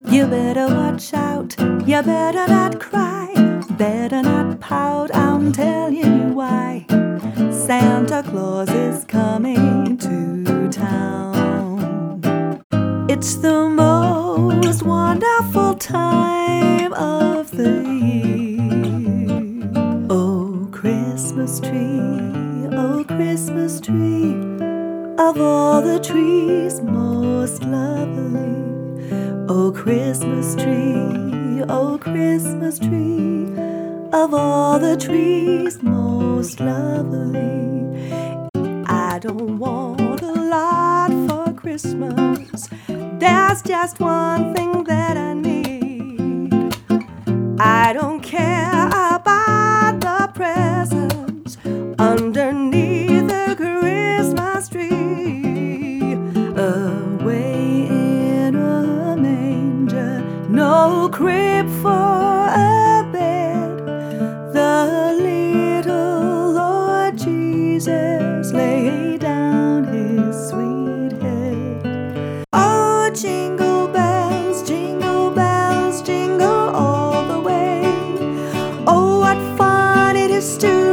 You better watch out, you better not cry, better not pout, I'm telling you why. Santa Claus is coming to town. It's the most wonderful time of the year. Oh, Christmas tree, of all the trees most lovely. Oh, Christmas tree, of all the trees most lovely. I don't want a lot for Christmas, there's just one thing that I need. I don't care about the presents underneath the Christmas tree. Away in a manger, no crib for a bed, the little Lord Jesus laid down his sweet head. Oh, jingle bells, jingle all the way. Oh, what fun it is to